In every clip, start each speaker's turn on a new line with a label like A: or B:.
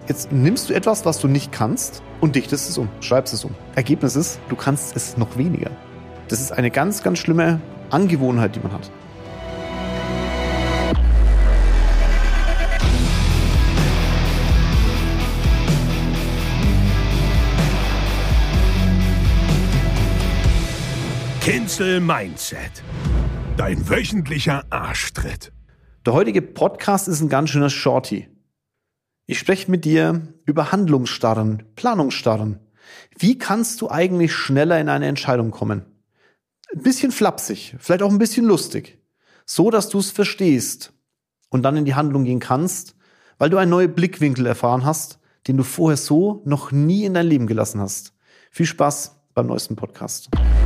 A: Jetzt nimmst du etwas, was du nicht kannst und dichtest es um, schreibst es um. Ergebnis ist, du kannst es noch weniger. Das ist eine ganz, ganz schlimme Angewohnheit, die man hat.
B: Cancel Mindset. Dein wöchentlicher Arschtritt.
A: Der heutige Podcast ist ein ganz schöner Shorty. Ich spreche mit dir über Handlungsstarren, Planungsstarren. Wie kannst du eigentlich schneller in eine Entscheidung kommen? Ein bisschen flapsig, vielleicht auch ein bisschen lustig. So, dass du es verstehst und dann in die Handlung gehen kannst, weil du einen neuen Blickwinkel erfahren hast, den du vorher so noch nie in dein Leben gelassen hast. Viel Spaß beim neuesten Podcast.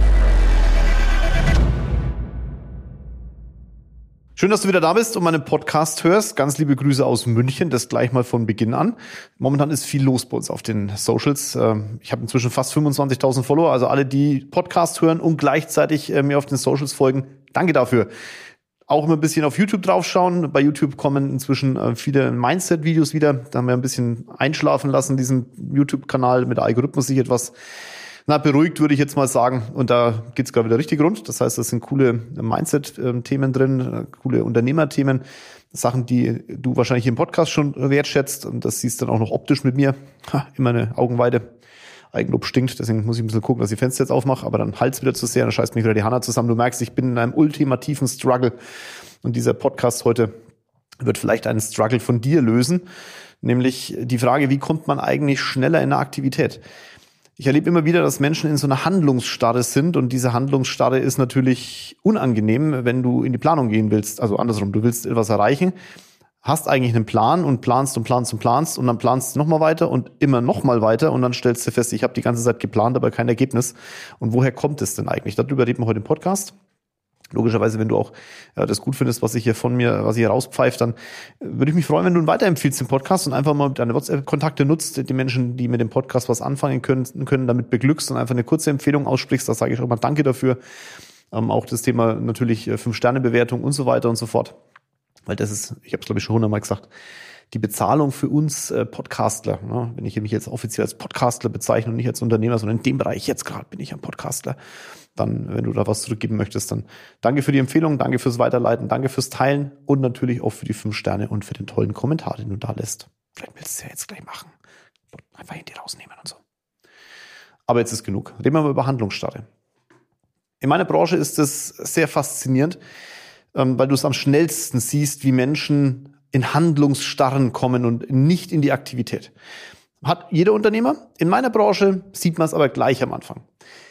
A: Schön, dass du wieder da bist und meinen Podcast hörst. Ganz liebe Grüße aus München, das gleich mal von Beginn an. Momentan ist viel los bei uns auf den Socials. Ich habe inzwischen fast 25.000 Follower, also alle, die Podcast hören und gleichzeitig mir auf den Socials folgen. Danke dafür. Auch immer ein bisschen auf YouTube draufschauen. Bei YouTube kommen inzwischen viele Mindset-Videos wieder. Da haben wir ein bisschen einschlafen lassen, diesen YouTube-Kanal mit der Algorithmus sich etwas beruhigt, würde ich jetzt mal sagen. Und da geht's gerade wieder richtig rund. Das heißt, das sind coole Mindset-Themen drin, coole Unternehmerthemen, Sachen, die du wahrscheinlich im Podcast schon wertschätzt. Und das siehst dann auch noch optisch mit mir. Immer eine Augenweide. Eigenlob stinkt, deswegen muss ich ein bisschen gucken, dass ich die Fenster jetzt aufmache. Aber dann halt's wieder zu sehr, dann scheißt mich wieder die Hanna zusammen. Du merkst, ich bin in einem ultimativen Struggle. Und dieser Podcast heute wird vielleicht einen Struggle von dir lösen. Nämlich die Frage, wie kommt man eigentlich schneller in eine Aktivität? Ich erlebe immer wieder, dass Menschen in so einer Handlungsstarre sind und diese Handlungsstarre ist natürlich unangenehm, wenn du in die Planung gehen willst. Also andersrum, du willst etwas erreichen, hast eigentlich einen Plan und planst und planst und planst und dann planst du nochmal weiter und immer nochmal weiter und dann stellst du fest, ich habe die ganze Zeit geplant, aber kein Ergebnis. Und woher kommt es denn eigentlich? Darüber reden wir heute im Podcast. Logischerweise, wenn du auch das gut findest, was ich hier rauspfeife, dann würde ich mich freuen, wenn du ihn weiterempfiehlst, den Podcast und einfach mal deine WhatsApp-Kontakte nutzt, die Menschen, die mit dem Podcast was anfangen können, damit beglückst und einfach eine kurze Empfehlung aussprichst. Da sage ich auch mal Danke dafür. Auch das Thema natürlich 5-Sterne-Bewertung und so weiter und so fort. Weil das ist, ich habe es glaube ich schon 100-mal gesagt, die Bezahlung für uns Podcastler. Ne? Wenn ich mich jetzt offiziell als Podcastler bezeichne und nicht als Unternehmer, sondern in dem Bereich jetzt gerade bin ich ein Podcastler, dann, wenn du da was zurückgeben möchtest, dann danke für die Empfehlung, danke fürs Weiterleiten, danke fürs Teilen und natürlich auch für die 5 Sterne und für den tollen Kommentar, den du da lässt. Vielleicht willst du es ja jetzt gleich machen. Einfach Handy rausnehmen und so. Aber jetzt ist genug. Reden wir mal über Handlungsstarre. In meiner Branche ist es sehr faszinierend, weil du es am schnellsten siehst, wie Menschen in Handlungsstarren kommen und nicht in die Aktivität. Hat jeder Unternehmer. In meiner Branche sieht man es aber gleich am Anfang.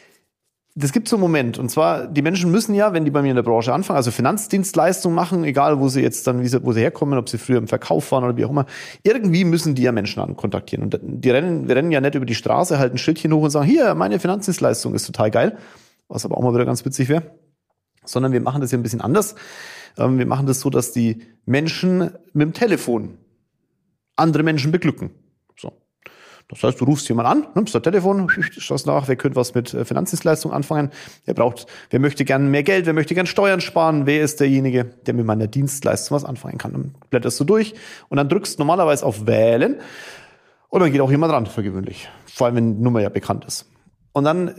A: Das gibt so einen Moment, und zwar, die Menschen müssen ja, wenn die bei mir in der Branche anfangen, also Finanzdienstleistungen machen, egal wo sie jetzt dann, wo sie herkommen, ob sie früher im Verkauf waren oder wie auch immer, irgendwie müssen die ja Menschen kontaktieren. Und wir rennen ja nicht über die Straße, halten ein Schildchen hoch und sagen, hier, meine Finanzdienstleistung ist total geil, was aber auch mal wieder ganz witzig wäre, sondern wir machen das ja ein bisschen anders. Wir machen das so, dass die Menschen mit dem Telefon andere Menschen beglücken. So. Das heißt, du rufst jemanden an, nimmst das Telefon, schaust nach, wer könnte was mit Finanzdienstleistungen anfangen, wer möchte gern mehr Geld, wer möchte gern Steuern sparen, wer ist derjenige, der mit meiner Dienstleistung was anfangen kann. Dann blätterst du durch und dann drückst du normalerweise auf Wählen und dann geht auch jemand ran, für gewöhnlich. Vor allem, wenn die Nummer ja bekannt ist. Und dann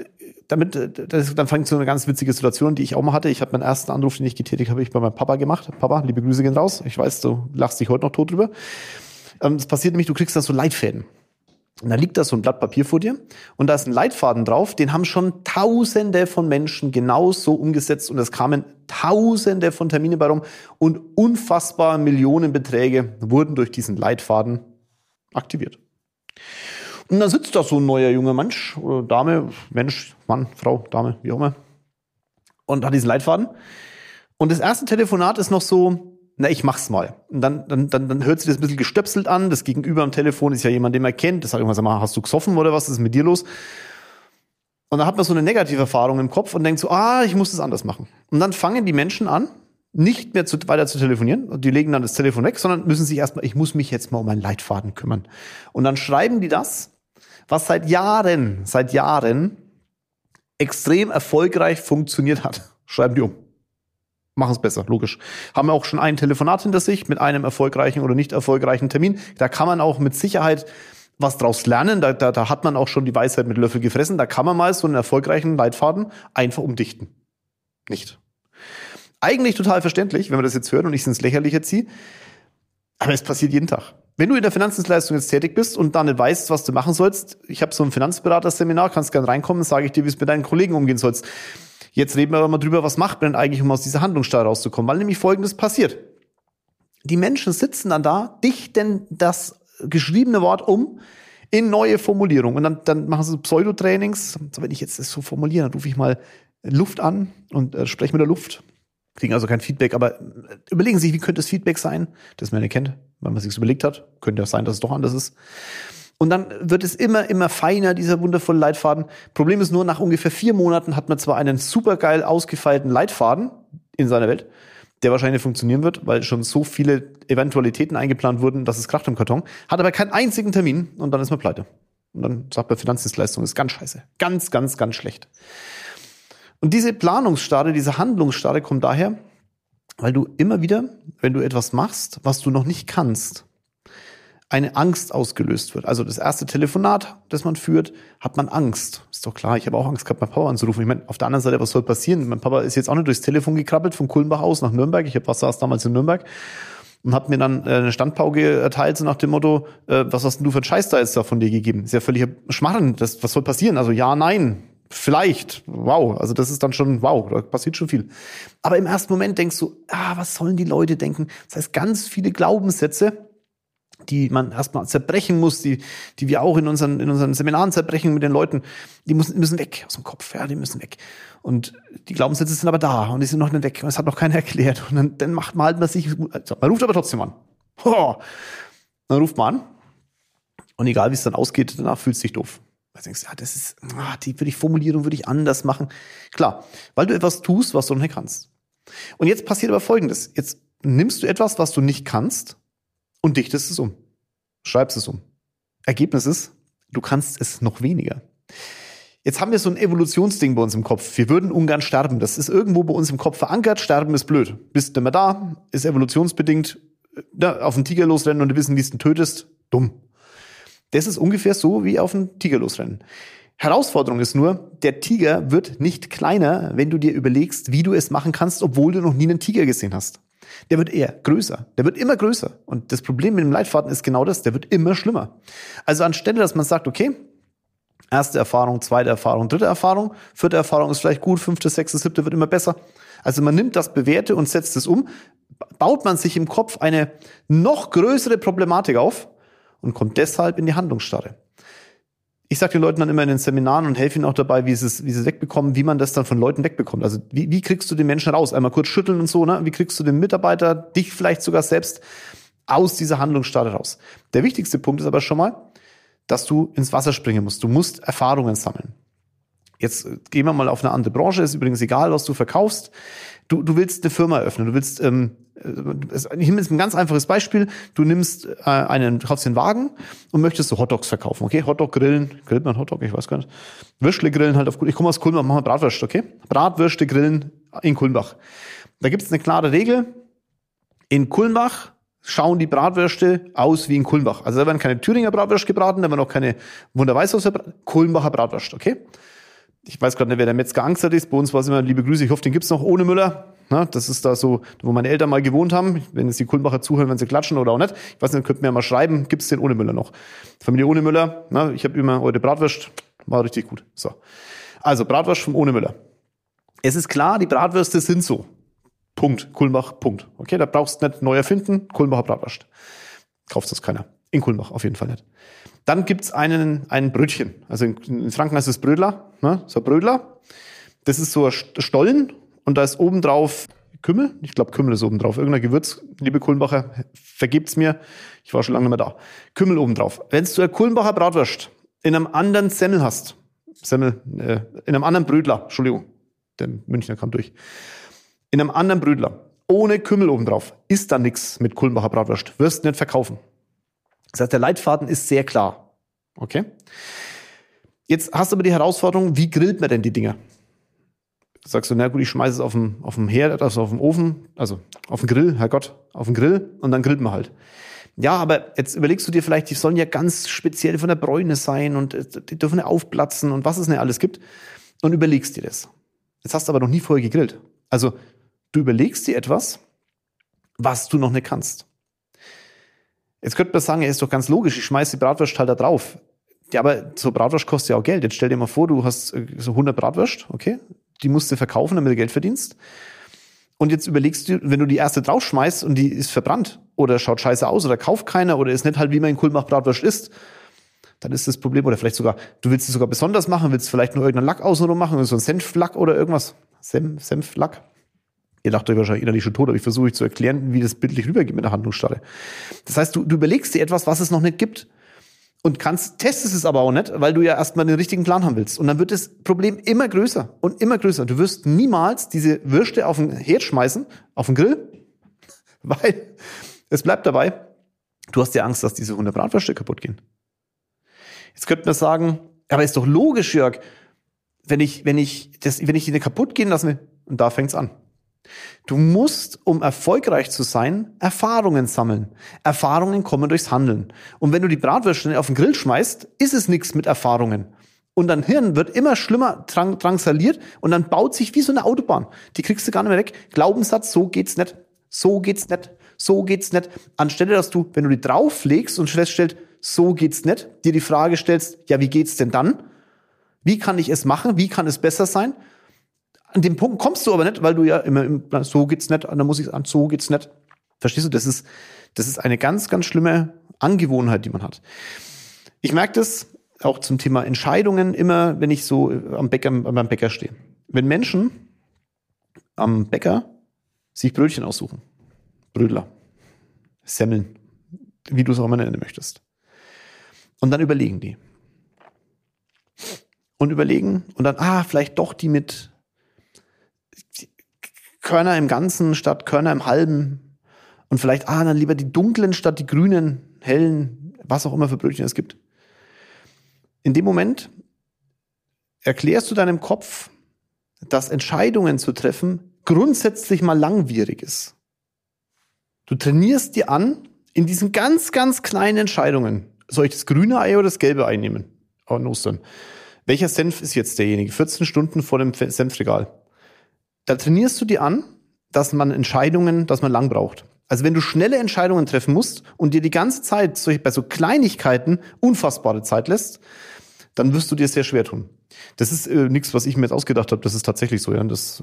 A: fängt so eine ganz witzige Situation, die ich auch mal hatte. Ich habe meinen ersten Anruf, den ich getätigt habe, bei meinem Papa gemacht. Papa, liebe Grüße gehen raus. Ich weiß, du lachst dich heute noch tot drüber. Es passiert nämlich, du kriegst dann so Leitfäden. Und da liegt da so ein Blatt Papier vor dir und da ist ein Leitfaden drauf, den haben schon Tausende von Menschen genau so umgesetzt und es kamen Tausende von Termine bei rum und unfassbar Millionenbeträge wurden durch diesen Leitfaden aktiviert. Und dann sitzt da so ein neuer junger Mensch oder Dame, Mensch, Mann, Frau, Dame, wie auch immer, und hat diesen Leitfaden. Und das erste Telefonat ist noch so, na, ich mach's mal. Und dann hört sich das ein bisschen gestöpselt an. Das Gegenüber am Telefon ist ja jemand, den man kennt. Das sagt immer, sag mal, hast du gesoffen oder was ist mit dir los? Und dann hat man so eine negative Erfahrung im Kopf und denkt so, ich muss das anders machen. Und dann fangen die Menschen an, nicht mehr weiter zu telefonieren. Und die legen dann das Telefon weg, sondern müssen sich erstmal, ich muss mich jetzt mal um meinen Leitfaden kümmern. Und dann schreiben die das, was seit Jahren extrem erfolgreich funktioniert hat. Schreiben die um. Machen es besser, logisch. Haben auch schon ein Telefonat hinter sich mit einem erfolgreichen oder nicht erfolgreichen Termin. Da kann man auch mit Sicherheit was draus lernen. Da hat man auch schon die Weisheit mit Löffel gefressen. Da kann man mal so einen erfolgreichen Leitfaden einfach umdichten. Nicht. Eigentlich total verständlich, wenn man das jetzt hört und ich es ins Lächerliche ziehe. Aber es passiert jeden Tag. Wenn du in der Finanzdienstleistung jetzt tätig bist und dann nicht weißt, was du machen sollst, ich habe so ein Finanzberaterseminar, kannst gerne reinkommen, sage ich dir, wie es mit deinen Kollegen umgehen sollst. Jetzt reden wir aber mal drüber, was macht man denn eigentlich, um aus dieser Handlungsstarre rauszukommen? Weil nämlich Folgendes passiert. Die Menschen sitzen dann da, dichten das geschriebene Wort um in neue Formulierungen. Und dann machen sie Pseudotrainings. Also wenn ich jetzt das so formuliere, dann rufe ich mal Luft an und spreche mit der Luft. Kriegen also kein Feedback, aber überlegen Sie sich, wie könnte das Feedback sein, das man nicht kennt, weil man es sich überlegt hat. Könnte ja sein, dass es doch anders ist. Und dann wird es immer feiner, dieser wundervolle Leitfaden. Problem ist nur, nach ungefähr 4 Monaten hat man zwar einen supergeil ausgefeilten Leitfaden in seiner Welt, der wahrscheinlich funktionieren wird, weil schon so viele Eventualitäten eingeplant wurden, dass es kracht im Karton, hat aber keinen einzigen Termin und dann ist man pleite. Und dann sagt man, Finanzdienstleistung ist ganz scheiße. Ganz, ganz, ganz schlecht. Und diese Planungsstarre, diese Handlungsstarre kommt daher, weil du immer wieder, wenn du etwas machst, was du noch nicht kannst, eine Angst ausgelöst wird. Also das erste Telefonat, das man führt, hat man Angst. Ist doch klar, ich habe auch Angst gehabt, meinen Papa anzurufen. Ich meine, auf der anderen Seite, was soll passieren? Mein Papa ist jetzt auch nicht durchs Telefon gekrabbelt, von Kulmbach aus nach Nürnberg. Ich saß damals in Nürnberg und habe mir dann eine Standpauke erteilt, so nach dem Motto, was hast denn du für einen Scheiß da jetzt da von dir gegeben? Ist ja völliger Schmarren. Was soll passieren? Also ja, nein, vielleicht. Wow, also das ist dann schon, wow, da passiert schon viel. Aber im ersten Moment denkst du, was sollen die Leute denken? Das heißt, ganz viele Glaubenssätze, die man erstmal zerbrechen muss, die wir auch in unseren Seminaren zerbrechen mit den Leuten, die müssen weg aus dem Kopf, ja, die müssen weg. Und die Glaubenssätze sind aber da und die sind noch nicht weg und das hat noch keiner erklärt. Und dann macht man halt man ruft aber trotzdem an. Dann ruft man an und egal wie es dann ausgeht, danach fühlst du dich doof. Weil du denkst, das ist, die Formulierung würde ich anders machen. Klar, weil du etwas tust, was du noch nicht kannst. Und jetzt passiert aber Folgendes. Jetzt nimmst du etwas, was du nicht kannst, und dichtest es um. Schreibst es um. Ergebnis ist, du kannst es noch weniger. Jetzt haben wir so ein Evolutionsding bei uns im Kopf. Wir würden ungern sterben. Das ist irgendwo bei uns im Kopf verankert. Sterben ist blöd. Bist nicht mehr da, ist evolutionsbedingt, auf einen Tiger losrennen und du wissen, wie du ihn tötest. Dumm. Das ist ungefähr so wie auf einen Tiger losrennen. Herausforderung ist nur, der Tiger wird nicht kleiner, wenn du dir überlegst, wie du es machen kannst, obwohl du noch nie einen Tiger gesehen hast. Der wird eher größer. Der wird immer größer. Und das Problem mit dem Leitfaden ist genau das. Der wird immer schlimmer. Also anstelle, dass man sagt, okay, erste Erfahrung, zweite Erfahrung, dritte Erfahrung, vierte Erfahrung ist vielleicht gut, fünfte, sechste, siebte wird immer besser. Also man nimmt das Bewährte und setzt es um, baut man sich im Kopf eine noch größere Problematik auf und kommt deshalb in die Handlungsstarre. Ich sage den Leuten dann immer in den Seminaren und helfe ihnen auch dabei, wie sie es wegbekommen, wie man das dann von Leuten wegbekommt. Also wie kriegst du den Menschen raus? Einmal kurz schütteln und so, ne? Wie kriegst du den Mitarbeiter, dich vielleicht sogar selbst, aus dieser Handlungsstarre raus? Der wichtigste Punkt ist aber schon mal, dass du ins Wasser springen musst. Du musst Erfahrungen sammeln. Jetzt gehen wir mal auf eine andere Branche. Ist übrigens egal, was du verkaufst. Du willst eine Firma eröffnen. Du willst, ich nehme jetzt ein ganz einfaches Beispiel. Du kaufst den Wagen und möchtest so Hotdogs verkaufen, okay? Hotdog grillen. Grillt man Hotdog? Ich weiß gar nicht. Würstle grillen halt auf gut. Ich komme aus Kulmbach, machen wir Bratwürste, okay? Bratwürste grillen in Kulmbach. Da gibt es eine klare Regel. In Kulmbach schauen die Bratwürste aus wie in Kulmbach. Also da werden keine Thüringer Bratwürste gebraten, da werden auch keine Wunderweißhaus Kulmbacher Bratwurst, okay? Ich weiß gerade nicht, wer der Metzger Angst ist. Bei uns war es immer, liebe Grüße, ich hoffe, den gibt's noch ohne Müller. Na, das ist da so, wo meine Eltern mal gewohnt haben. Wenn jetzt die Kulmbacher zuhören, wenn sie klatschen oder auch nicht. Ich weiß nicht, könnt mir ja mal schreiben, gibt's den ohne Müller noch? Familie ohne Müller, na, ich habe immer heute Bratwurst, war richtig gut. So. Also Bratwurst vom ohne Müller. Es ist klar, die Bratwürste sind so. Punkt. Kulmbach, Punkt. Okay, da brauchst du nicht neu erfinden. Kulmbacher Bratwurst. Kauft das keiner. In Kulmbach auf jeden Fall nicht. Dann gibt's ein Brötchen. Also in Franken heißt es Brödler, ne? So ein Brödler. Das ist so ein Stollen und da ist oben drauf Kümmel. Ich glaube, Kümmel ist oben drauf. Irgendein Gewürz, liebe Kulmbacher, vergebt's mir. Ich war schon lange nicht mehr da. Kümmel oben drauf. Wenn du eine Kulmbacher Bratwurst in einem anderen Semmel hast, in einem anderen Brödler, Entschuldigung, der Münchner kam durch. In einem anderen Brödler, ohne Kümmel oben drauf, ist da nix mit Kulmbacher Bratwurst. Wirst nicht verkaufen. Das heißt, der Leitfaden ist sehr klar. Okay? Jetzt hast du aber die Herausforderung, wie grillt man denn die Dinger? sagst du, na gut, ich schmeiße es auf dem Herd, also auf dem Ofen, also auf den Grill, Herrgott, auf den Grill und dann grillt man halt. Ja, aber jetzt überlegst du dir vielleicht, die sollen ja ganz speziell von der Bräune sein und die dürfen ja aufplatzen und was es nicht alles gibt und überlegst dir das. Jetzt hast du aber noch nie vorher gegrillt. Also du überlegst dir etwas, was du noch nicht kannst. Jetzt könnte man sagen, ja, ist doch ganz logisch, ich schmeiß die Bratwurst halt da drauf. Ja, aber so Bratwurst kostet ja auch Geld. Jetzt stell dir mal vor, du hast so 100 Bratwurst, okay? Die musst du verkaufen, damit du Geld verdienst. Und jetzt überlegst du, wenn du die erste draufschmeißt und die ist verbrannt oder schaut scheiße aus oder kauft keiner oder ist nicht halt, wie man in Kulmbach Bratwurst isst, dann ist das Problem, oder vielleicht sogar, du willst es sogar besonders machen, willst vielleicht nur irgendeinen Lack außenrum machen, so ein Senflack oder irgendwas. Senflack. Ihr lacht euch wahrscheinlich innerlich schon tot, aber ich versuche euch zu erklären, wie das bildlich rübergeht mit der Handlungsstarre. Das heißt, du überlegst dir etwas, was es noch nicht gibt. Und testest es aber auch nicht, weil du ja erstmal den richtigen Plan haben willst. Und dann wird das Problem immer größer und immer größer. Du wirst niemals diese Würste auf den Herd schmeißen, auf den Grill, weil es bleibt dabei, du hast ja Angst, dass diese 100 Bratwürste kaputt gehen. Jetzt könnte man sagen, aber ist doch logisch, Jörg, wenn ich die nicht kaputt gehen lasse, und da fängt's an. Du musst, um erfolgreich zu sein, Erfahrungen sammeln. Erfahrungen kommen durchs Handeln. Und wenn du die Bratwürste auf den Grill schmeißt, ist es nichts mit Erfahrungen. Und dein Hirn wird immer schlimmer drangsaliert und dann baut sich wie so eine Autobahn. Die kriegst du gar nicht mehr weg. Glaubenssatz, so geht's nicht, so geht's nicht, so geht's nicht. Anstelle, dass du, wenn du die drauflegst und feststellst, so geht's nicht, dir die Frage stellst, ja, wie geht's denn dann? Wie kann ich es machen? Wie kann es besser sein? An dem Punkt kommst du aber nicht, weil du ja immer so geht's nicht, dann muss ich an, so geht's nicht. Verstehst du? Das ist eine ganz, ganz schlimme Angewohnheit, die man hat. Ich merke das auch zum Thema Entscheidungen immer, wenn ich so beim Bäcker stehe. Wenn Menschen am Bäcker sich Brötchen aussuchen, Brötler, Semmeln, wie du es auch immer nennen möchtest. Und dann überlegen die. Und überlegen und dann, vielleicht doch die mit Körner im Ganzen statt Körner im Halben und vielleicht, dann lieber die dunklen statt die grünen, hellen, was auch immer für Brötchen es gibt. In dem Moment erklärst du deinem Kopf, dass Entscheidungen zu treffen grundsätzlich mal langwierig ist. Du trainierst dir an, in diesen ganz, ganz kleinen Entscheidungen, soll ich das grüne Ei oder das gelbe Ei nehmen an Ostern? Welcher Senf ist jetzt derjenige? 14 Stunden vor dem Senfregal. Da trainierst du dir an, dass man lang braucht. Also wenn du schnelle Entscheidungen treffen musst und dir die ganze Zeit bei so Kleinigkeiten unfassbare Zeit lässt, dann wirst du dir sehr schwer tun. Das ist nichts, was ich mir jetzt ausgedacht habe. Das ist tatsächlich so. Ja, das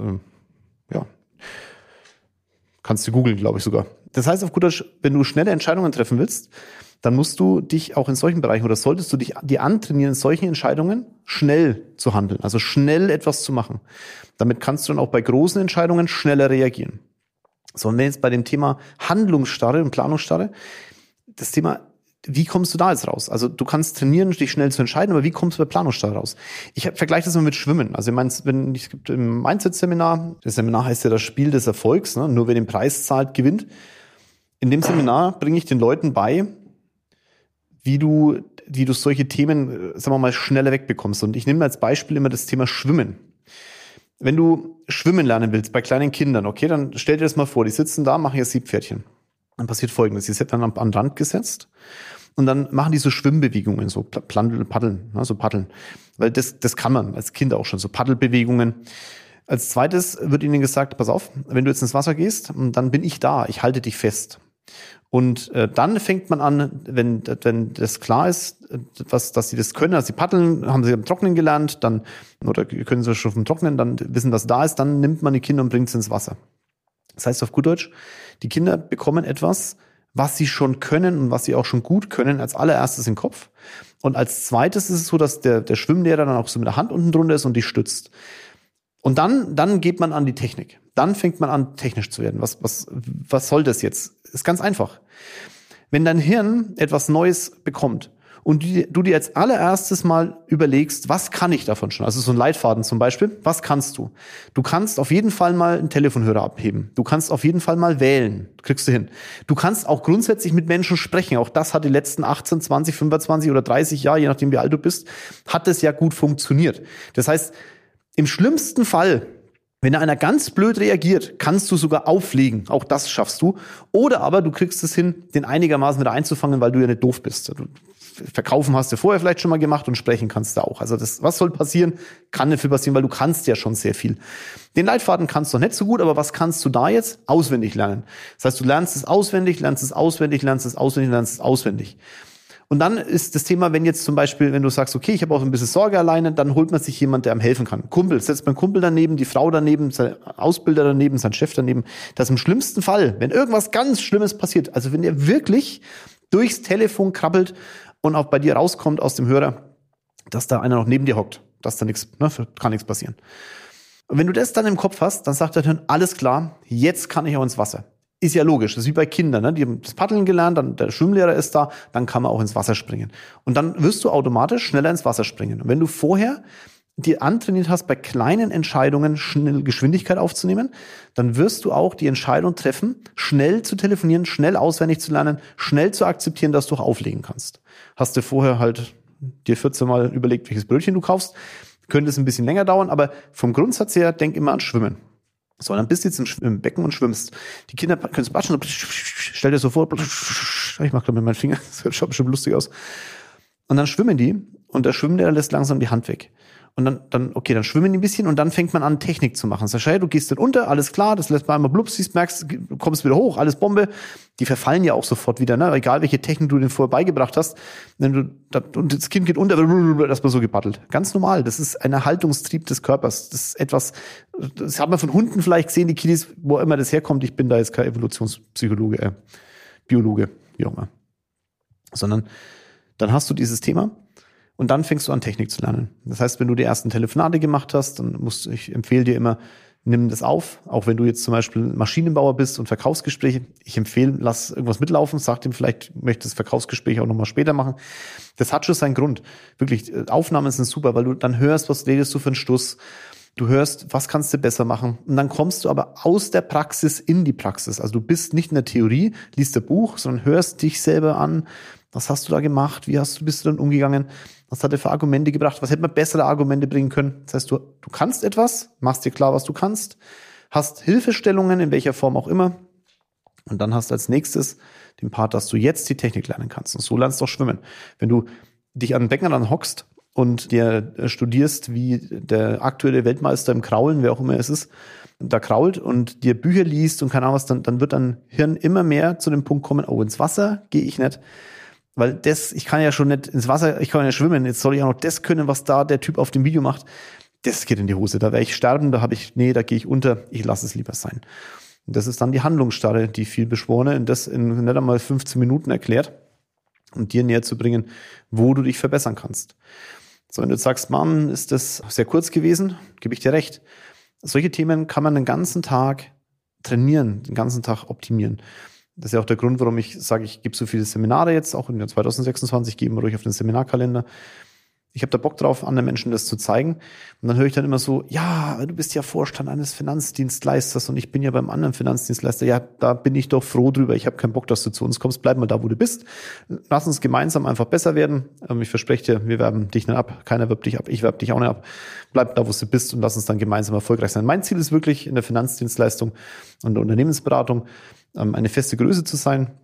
A: kannst du googeln, glaube ich sogar. Das heißt auf gut Deutsch, wenn du schnelle Entscheidungen treffen willst, dann musst du dich auch in solchen Bereichen oder solltest du dir antrainieren, in solchen Entscheidungen schnell zu handeln, also schnell etwas zu machen. Damit kannst du dann auch bei großen Entscheidungen schneller reagieren. So, und wenn jetzt bei dem Thema Handlungsstarre und Planungsstarre, das Thema, wie kommst du da jetzt raus? Also du kannst trainieren, dich schnell zu entscheiden, aber wie kommst du bei Planungsstarre raus? Ich vergleiche das mal mit Schwimmen. Also es gibt im Mindset-Seminar, das Seminar heißt ja das Spiel des Erfolgs, ne? Nur wer den Preis zahlt, gewinnt. In dem Seminar bringe ich den Leuten bei, wie du solche Themen, sagen wir mal, schneller wegbekommst. Und ich nehme als Beispiel immer das Thema Schwimmen. Wenn du schwimmen lernen willst bei kleinen Kindern, okay, dann stell dir das mal vor, die sitzen da, machen ihr Siebpferdchen. Dann passiert Folgendes, die sind dann an den Rand gesetzt und dann machen die so Schwimmbewegungen, so Paddeln, so Paddeln. Weil das kann man als Kind auch schon, so Paddelbewegungen. Als zweites wird ihnen gesagt, pass auf, wenn du jetzt ins Wasser gehst, dann bin ich da, ich halte dich fest. Und dann fängt man an, wenn das klar ist, dass sie das können, dass sie paddeln, haben sie am Trocknen gelernt, oder können sie schon vom Trocknen, dann wissen, dass da ist, dann nimmt man die Kinder und bringt sie ins Wasser. Das heißt auf gut Deutsch, die Kinder bekommen etwas, was sie schon können und was sie auch schon gut können, als allererstes im Kopf. Und als zweites ist es so, dass der Schwimmlehrer dann auch so mit der Hand unten drunter ist und die stützt. Und dann geht man an die Technik. Dann fängt man an, technisch zu werden. Was soll das jetzt? Ist ganz einfach. Wenn dein Hirn etwas Neues bekommt und du dir als allererstes mal überlegst, was kann ich davon schon? Also so ein Leitfaden zum Beispiel. Was kannst du? Du kannst auf jeden Fall mal einen Telefonhörer abheben. Du kannst auf jeden Fall mal wählen. Kriegst du hin. Du kannst auch grundsätzlich mit Menschen sprechen. Auch das hat die letzten 18, 20, 25 oder 30 Jahre, je nachdem wie alt du bist, hat es ja gut funktioniert. Das heißt, im schlimmsten Fall Wenn einer ganz blöd reagiert, kannst du sogar auflegen. Auch das schaffst du. Oder aber du kriegst es hin, den einigermaßen wieder einzufangen, weil du ja nicht doof bist. Verkaufen hast du vorher vielleicht schon mal gemacht und sprechen kannst du auch. Also was soll passieren? Kann nicht viel passieren, weil du kannst ja schon sehr viel. Den Leitfaden kannst du noch nicht so gut, aber was kannst du da jetzt? Auswendig lernen. Das heißt, du lernst es auswendig, lernst es auswendig, lernst es auswendig, lernst es auswendig. Und dann ist das Thema, wenn jetzt zum Beispiel, wenn du sagst, okay, ich habe auch ein bisschen Sorge alleine, dann holt man sich jemand, der einem helfen kann. Kumpel, setzt man Kumpel daneben, die Frau daneben, sein Ausbilder daneben, sein Chef daneben. Das im schlimmsten Fall, wenn irgendwas ganz Schlimmes passiert, also wenn der wirklich durchs Telefon krabbelt und auch bei dir rauskommt aus dem Hörer, dass da einer noch neben dir hockt, dass da nichts, kann nichts passieren. Und wenn du das dann im Kopf hast, dann sagt der Hirn, alles klar, jetzt kann ich auch ins Wasser. Ist ja logisch, das ist wie bei Kindern, ne? Die haben das Paddeln gelernt, dann der Schwimmlehrer ist da, dann kann man auch ins Wasser springen. Und dann wirst du automatisch schneller ins Wasser springen. Und wenn du vorher dir antrainiert hast, bei kleinen Entscheidungen schnell Geschwindigkeit aufzunehmen, dann wirst du auch die Entscheidung treffen, schnell zu telefonieren, schnell auswendig zu lernen, schnell zu akzeptieren, dass du auch auflegen kannst. Hast du vorher halt dir 14 Mal überlegt, welches Brötchen du kaufst, könnte es ein bisschen länger dauern, aber vom Grundsatz her, denk immer an Schwimmen. So, dann bist du jetzt im Becken und schwimmst. Die Kinder können es batschen, stell dir so vor, ich mach gerade mit meinen Fingern, das schaut bestimmt lustig aus. Und dann schwimmen die und der Schwimmlehrer lässt langsam die Hand weg. Und dann schwimmen die ein bisschen und dann fängt man an, Technik zu machen. Sag, hey, du gehst dann unter, alles klar, das lässt man einmal blups, siehst, merkst, du kommst wieder hoch, alles Bombe. Die verfallen ja auch sofort wieder, ne? Egal welche Technik du denen vorher beigebracht hast. Und das Kind geht unter, dass man so gepaddelt. Ganz normal. Das ist ein Erhaltungstrieb des Körpers. Das ist etwas, das hat man von Hunden vielleicht gesehen, die Kiddies, wo immer das herkommt. Ich bin da jetzt kein Evolutionspsychologe, Biologe, wie auch immer. Sondern dann hast du dieses Thema. Und dann fängst du an, Technik zu lernen. Das heißt, wenn du die ersten Telefonate gemacht hast, dann ich empfehle dir immer, nimm das auf. Auch wenn du jetzt zum Beispiel Maschinenbauer bist und Verkaufsgespräche. Ich empfehle, lass irgendwas mitlaufen. Sag dem vielleicht, möchte das Verkaufsgespräch auch nochmal später machen. Das hat schon seinen Grund. Wirklich, Aufnahmen sind super, weil du dann hörst, was redest du für einen Stuss. Du hörst, was kannst du besser machen. Und dann kommst du aber aus der Praxis in die Praxis. Also du bist nicht in der Theorie, liest ein Buch, sondern hörst dich selber an. Was hast du da gemacht? Bist du dann umgegangen? Was hat er für Argumente gebracht? Was hätte man bessere Argumente bringen können? Das heißt, du kannst etwas, machst dir klar, was du kannst, hast Hilfestellungen, in welcher Form auch immer. Und dann hast du als nächstes den Part, dass du jetzt die Technik lernen kannst. Und so lernst du auch schwimmen. Wenn du dich an den Beckenrand hockst und dir studierst, wie der aktuelle Weltmeister im Kraulen, wer auch immer es ist, da krault und dir Bücher liest und keine Ahnung was, dann wird dein Hirn immer mehr zu dem Punkt kommen, oh, ins Wasser gehe ich nicht. Weil ich kann ja schon nicht ins Wasser, ich kann ja schwimmen, jetzt soll ich auch noch das können, was da der Typ auf dem Video macht. Das geht in die Hose, da werde ich sterben, da gehe ich unter, ich lasse es lieber sein. Und das ist dann die Handlungsstarre, die vielbeschworene, das in nicht einmal 15 Minuten erklärt, um dir näher zu bringen, wo du dich verbessern kannst. So, wenn du jetzt sagst, Mann, ist das sehr kurz gewesen, gebe ich dir recht. Solche Themen kann man den ganzen Tag trainieren, den ganzen Tag optimieren. Das ist ja auch der Grund, warum ich sage, ich gebe so viele Seminare jetzt, auch im Jahr 2026, geben wir ruhig auf den Seminarkalender. Ich habe da Bock drauf, anderen Menschen das zu zeigen. Und dann höre ich dann immer so, ja, du bist ja Vorstand eines Finanzdienstleisters und ich bin ja beim anderen Finanzdienstleister. Ja, da bin ich doch froh drüber. Ich habe keinen Bock, dass du zu uns kommst. Bleib mal da, wo du bist. Lass uns gemeinsam einfach besser werden. Ich verspreche dir, wir werben dich nicht ab. Keiner wirbt dich ab. Ich werbe dich auch nicht ab. Bleib da, wo du bist und lass uns dann gemeinsam erfolgreich sein. Mein Ziel ist wirklich, in der Finanzdienstleistung und der Unternehmensberatung eine feste Größe zu sein,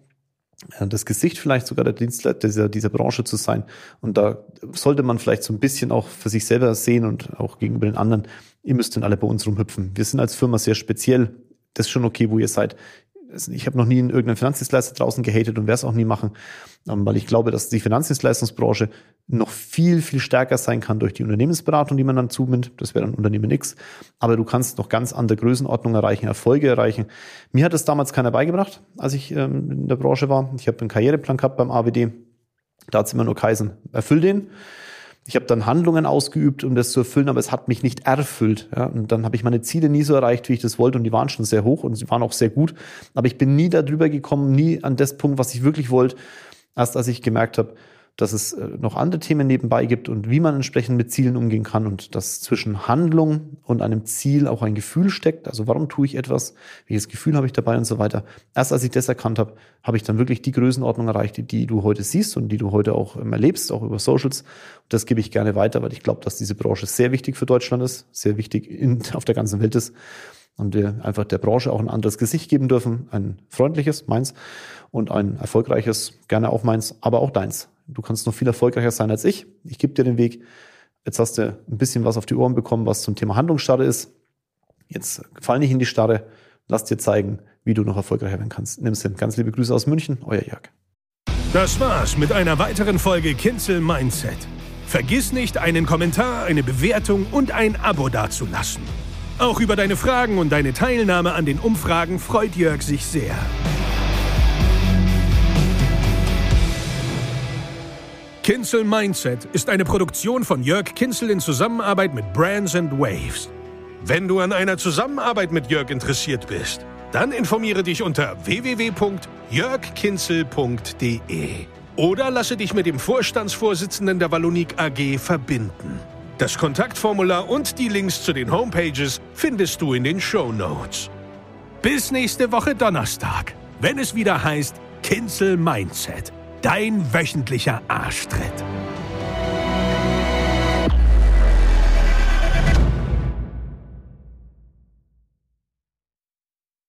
A: das Gesicht vielleicht sogar der Dienstleister dieser Branche zu sein. Und da sollte man vielleicht so ein bisschen auch für sich selber sehen und auch gegenüber den anderen, ihr müsst denn alle bei uns rumhüpfen. Wir sind als Firma sehr speziell. Das ist schon okay, wo ihr seid. Ich habe noch nie in irgendeinen Finanzdienstleister draußen gehatet und werde es auch nie machen, weil ich glaube, dass die Finanzdienstleistungsbranche noch viel, viel stärker sein kann durch die Unternehmensberatung, die man dann zunimmt. Das wäre dann Unternehmen X. Aber du kannst noch ganz andere Größenordnungen erreichen, Erfolge erreichen. Mir hat das damals keiner beigebracht, als ich in der Branche war. Ich habe einen Karriereplan gehabt beim AWD. Da hat es immer nur geheißen, erfüll den. Ich habe dann Handlungen ausgeübt, um das zu erfüllen, aber es hat mich nicht erfüllt. Ja? Und dann habe ich meine Ziele nie so erreicht, wie ich das wollte. Und die waren schon sehr hoch und sie waren auch sehr gut. Aber ich bin nie darüber gekommen, nie an das Punkt, was ich wirklich wollte. Erst als ich gemerkt habe, dass es noch andere Themen nebenbei gibt und wie man entsprechend mit Zielen umgehen kann und dass zwischen Handlung und einem Ziel auch ein Gefühl steckt. Also warum tue ich etwas? Welches Gefühl habe ich dabei und so weiter. Erst als ich das erkannt habe, habe ich dann wirklich die Größenordnung erreicht, die du heute siehst und die du heute auch erlebst, auch über Socials. Und das gebe ich gerne weiter, weil ich glaube, dass diese Branche sehr wichtig für Deutschland ist, sehr wichtig auf der ganzen Welt ist. Und wir einfach der Branche auch ein anderes Gesicht geben dürfen. Ein freundliches, meins, und ein erfolgreiches, gerne auch meins, aber auch deins. Du kannst noch viel erfolgreicher sein als ich. Ich gebe dir den Weg. Jetzt hast du ein bisschen was auf die Ohren bekommen, was zum Thema Handlungsstarre ist. Jetzt fall nicht in die Starre. Lass dir zeigen, wie du noch erfolgreicher werden kannst. Nimm's hin. Ganz liebe Grüße aus München, euer Jörg.
B: Das war's mit einer weiteren Folge Kinzel Mindset. Vergiss nicht, einen Kommentar, eine Bewertung und ein Abo dazulassen. Auch über deine Fragen und deine Teilnahme an den Umfragen freut Jörg sich sehr. Kinzel Mindset ist eine Produktion von Jörg Kinzel in Zusammenarbeit mit Brands & Waves. Wenn du an einer Zusammenarbeit mit Jörg interessiert bist, dann informiere dich unter www.jörgkinzel.de oder lasse dich mit dem Vorstandsvorsitzenden der Vallonique AG verbinden. Das Kontaktformular und die Links zu den Homepages findest du in den Shownotes. Bis nächste Woche Donnerstag, wenn es wieder heißt Kinzel Mindset, dein wöchentlicher Arschtritt.